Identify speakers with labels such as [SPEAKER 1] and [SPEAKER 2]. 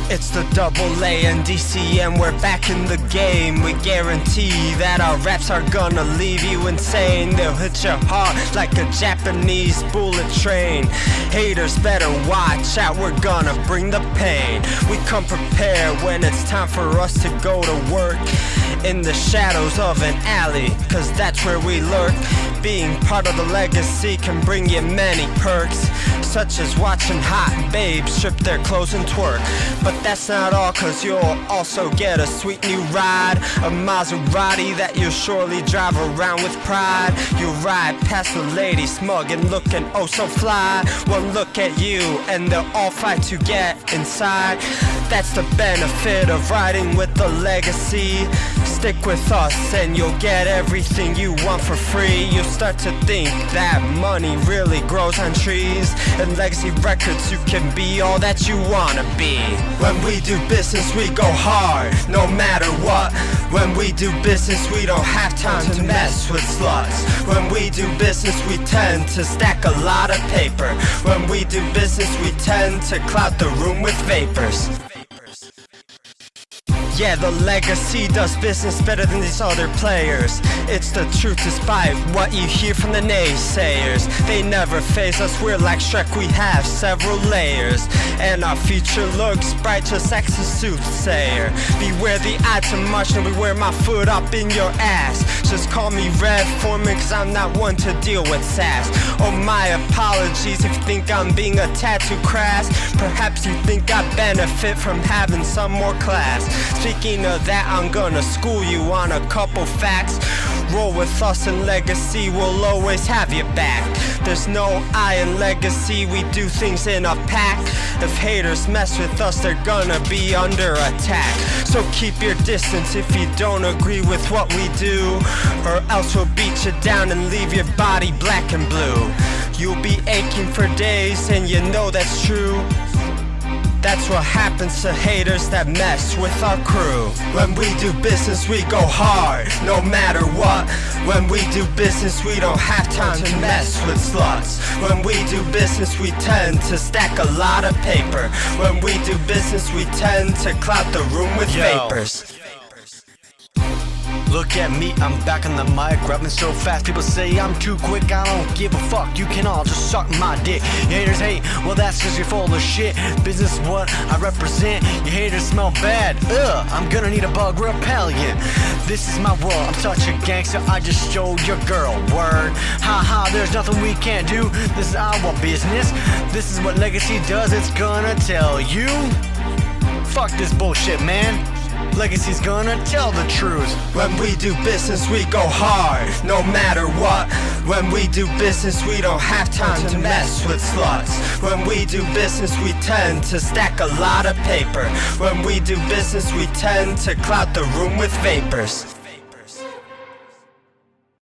[SPEAKER 1] It's the double A and DCM, we're back in the game. We guarantee that our raps are gonna leave you insane. They'll hit your heart like a Japanese bullet train. Haters better watch out, we're gonna bring the pain. We come prepared when it's time for us to go to work. In the shadows of an alley, cause that's where we lurk. Being part of the legacy can bring you many perks, such as watching hot babes strip their clothes and twerk. But that's not all, cause you'll also get a sweet new ride, a Maserati that you'll surely drive around with pride. You'll ride past the lady smug and looking oh so fly. One look at you and they'll all fight to get inside. That's the benefit of riding with the legacy. Stick with us and you'll get everything you want for free. You'll start to think that money really grows on trees. In Legacy Records you can be all that you wanna be. When we do business we go hard, no matter what. When we do business we don't have time to mess with sluts. When we do business we tend to stack a lot of paper. When we do business we tend to cloud the room with vapors. Yeah, the legacy does business better than these other players. It's the truth despite what you hear from the naysayers. They never phase us, we're like Shrek, we have several layers. And our future looks bright just like a soothsayer. Beware the odds of much and beware my foot up in your ass. Just call me Red Foreman cause I'm not one to deal with sass. Oh my apologies if you think I'm being a tad too crass. Perhaps you think I benefit from having some more class. Speaking of that, I'm gonna school you on a couple facts. Roll with us and Legacy, we'll always have your back. There's no I in Legacy, we do things in a pack. If haters mess with us, they're gonna be under attack. So keep your distance if you don't agree with what we do, or else we'll beat you down and leave your body black and blue. You'll be aching for days and you know that's true. That's what happens to haters that mess with our crew. When we do business we go hard, no matter what. When we do business we don't have time to mess with sluts. When we do business we tend to stack a lot of paper. When we do business we tend to cloud the room with vapors.
[SPEAKER 2] Look at me, I'm back on the mic, rapping so fast. People say I'm too quick, I don't give a fuck. You can all just suck my dick. Your haters hate, well that's cause you're full of shit. Business is what I represent. Your haters smell bad, ugh, I'm gonna need a bug repellent. This is my world, I'm such a gangster, I just showed your girl, word. Haha, there's nothing we can't do, this is our business. This is what Legacy does, it's gonna tell you. Fuck this bullshit, man. Legacy's gonna tell the truth.
[SPEAKER 1] When we do business we go hard, no matter what. When we do business we don't have time to mess with sluts. When we do business we tend to stack a lot of paper. When we do business we tend to cloud the room with vapors.